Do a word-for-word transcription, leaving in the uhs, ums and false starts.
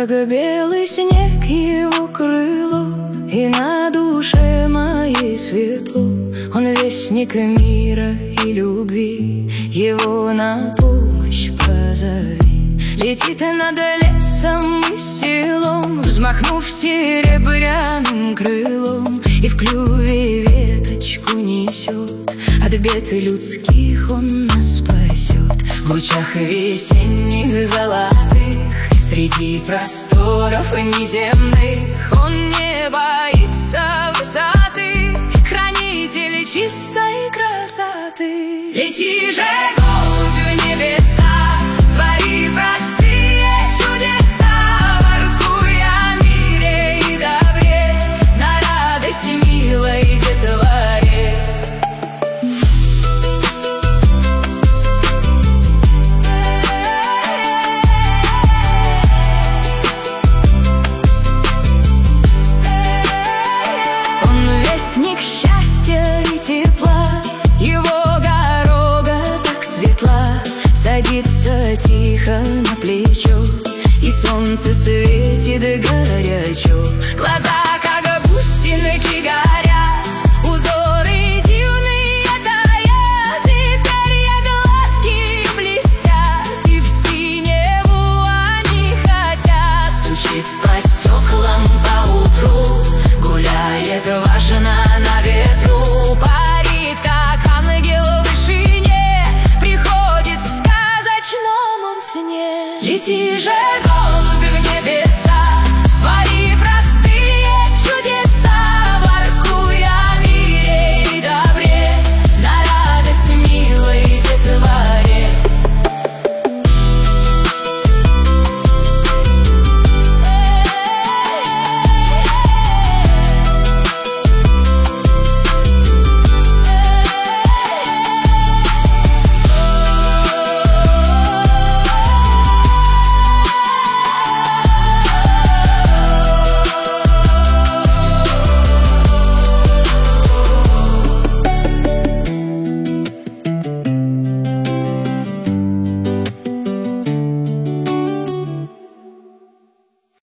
как белый снег его крыло, и на душе моей светло. Он вестник мира и любви, его на помощь позови. Летит над лесом и селом, взмахнув серебряным крылом, и в клюве веточку несет. От бед людских он нас спасет. В лучах весенних золотых, среди просторов неземных, он не боится высоты, хранитель чистой красоты. Лети же, голубь, в небеса, твори простые чудеса, воркуя о мире и добре, на радость милой детворе. Вестник счастья и тепла, его дорога так светла, садится тихо на плечо, и солнце светит горячо. Глаза